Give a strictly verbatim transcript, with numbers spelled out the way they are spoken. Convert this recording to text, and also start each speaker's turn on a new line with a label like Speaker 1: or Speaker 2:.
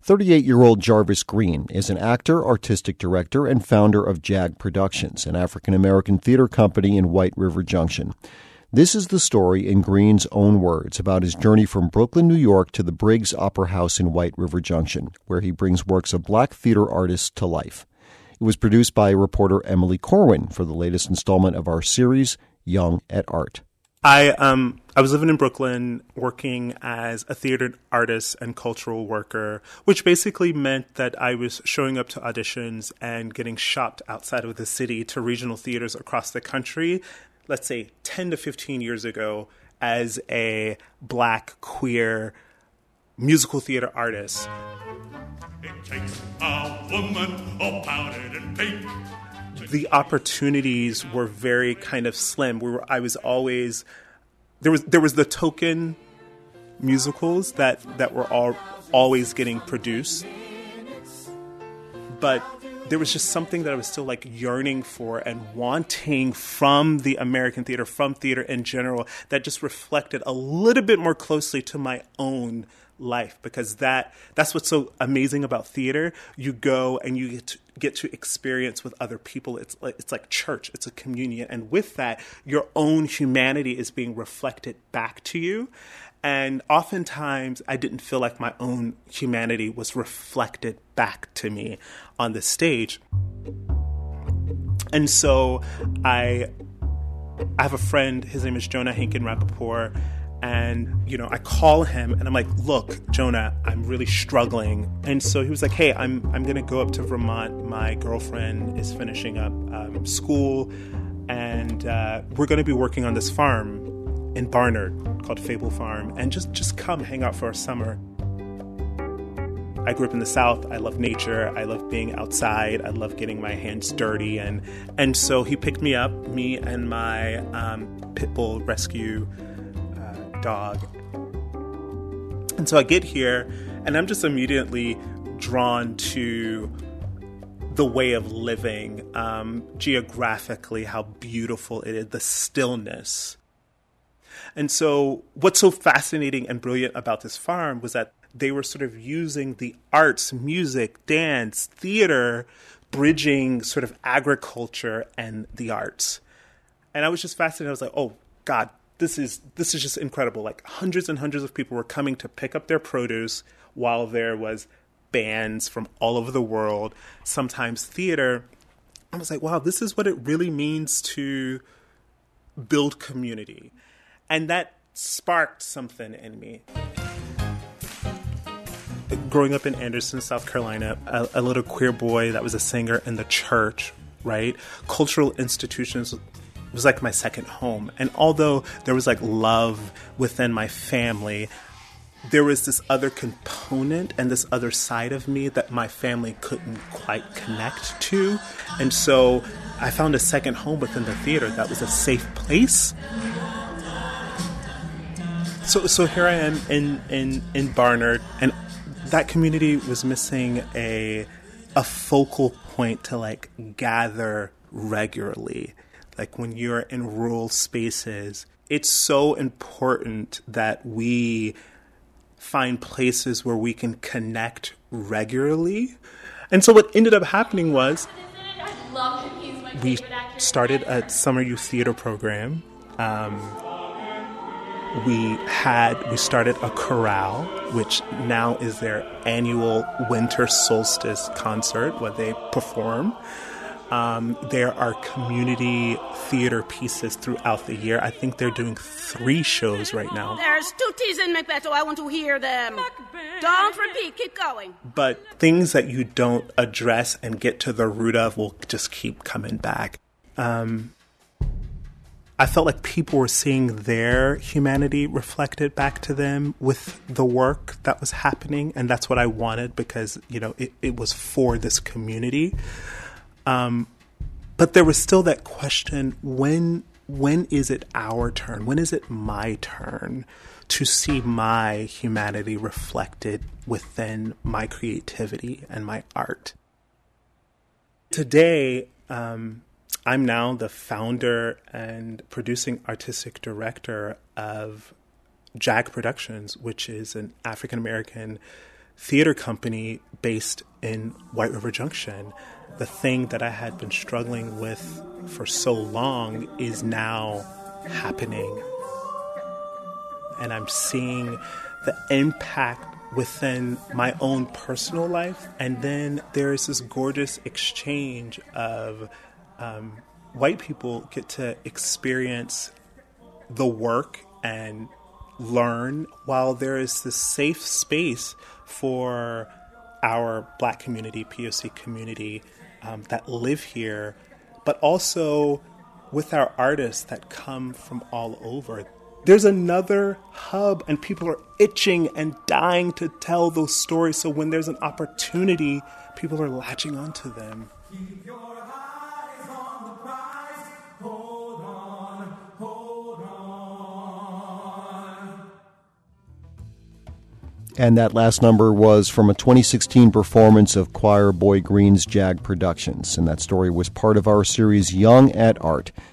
Speaker 1: thirty-eight-year-old Jarvis Green is an actor, artistic director, and founder of JAG Productions, an African-American theater company in White River Junction. This is the story in Green's own words about his journey from Brooklyn, New York to the Briggs Opera House in White River Junction, where he brings works of black theater artists to life. It was produced by reporter Emily Corwin for the latest installment of our series, Young at Art.
Speaker 2: I um I was living in Brooklyn working as a theater artist and cultural worker, which basically meant that I was showing up to auditions and getting shopped outside of the city to regional theaters across the country, let's say ten to fifteen years ago, as a black, queer musical theater artist.
Speaker 3: It takes a woman all powdered and pink.
Speaker 2: The opportunities were very kind of slim. We were, I was always there was there was the token musicals that, that were all always getting produced, but there was just something that I was still like yearning for and wanting from the American theater, from theater in general, that just reflected a little bit more closely to my own life, because that that's what's so amazing about theater. You go and you get to, get to experience with other people. It's like it's like church. It's a communion, and with that, your own humanity is being reflected back to you. And oftentimes, I didn't feel like my own humanity was reflected back to me on the stage. And so, I I have a friend. His name is Jonah Hankin Rappaport. And, you know, I call him and I'm like, look, Jonah, I'm really struggling. And so he was like, hey, I'm I'm going to go up to Vermont. My girlfriend is finishing up um, school. And uh, we're going to be working on this farm in Barnard called Fable Farm. And just, just come hang out for a summer. I grew up in the South. I love nature. I love being outside. I love getting my hands dirty. And, and so he picked me up, me and my um, pit bull rescue dog. And so I get here and I'm just immediately drawn to the way of living, um, geographically, how beautiful it is, the stillness. And so what's so fascinating and brilliant about this farm was that they were sort of using the arts, music, dance, theater, bridging sort of agriculture and the arts. And I was just fascinated. I was like, oh, God, This is this is just incredible. Like hundreds and hundreds of people were coming to pick up their produce while there was bands from all over the world, sometimes theater. I was like, wow, this is what it really means to build community. And that sparked something in me. Growing up in Anderson, South Carolina, a, a little queer boy that was a singer in the church, right? Cultural institutions was like my second home. And although there was like love within my family, there was this other component and this other side of me that my family couldn't quite connect to. And so I found a second home within the theater that was a safe place. So so here I am in, in, in Barnard, and that community was missing a a focal point to like gather regularly. Like when you're in rural spaces, it's so important that we find places where we can connect regularly. And so what ended up happening was we started a summer youth theater program. Um, we had, we started a chorale, which now is their annual winter solstice concert where they perform. Um, there are community theater pieces throughout the year. I think they're doing three shows right now.
Speaker 4: There's two T's in Macbeth, oh, I want to hear them. Macbeth. Don't repeat, keep going.
Speaker 2: But things that you don't address and get to the root of will just keep coming back. Um, I felt like people were seeing their humanity reflected back to them with the work that was happening. And that's what I wanted because, you know, it, it was for this community. Um, but there was still that question, when when is it our turn? When is it my turn to see my humanity reflected within my creativity and my art? Today, um, I'm now the founder and producing artistic director of JAG Productions, which is an African-American theater company based in White River Junction. The thing that I had been struggling with for so long is now happening. And I'm seeing the impact within my own personal life. And then there is this gorgeous exchange of um, white people get to experience the work and learn, while there is this safe space for our Black community, P O C community um, that live here, but also with our artists that come from all over. There's another hub, and people are itching and dying to tell those stories. So when there's an opportunity, people are latching onto them.
Speaker 5: Keep your eyes on the prize. Hold on, hold on.
Speaker 1: And that last number was from a twenty sixteen performance of Choir Boy Green's JAG Productions. And that story was part of our series Young at Art.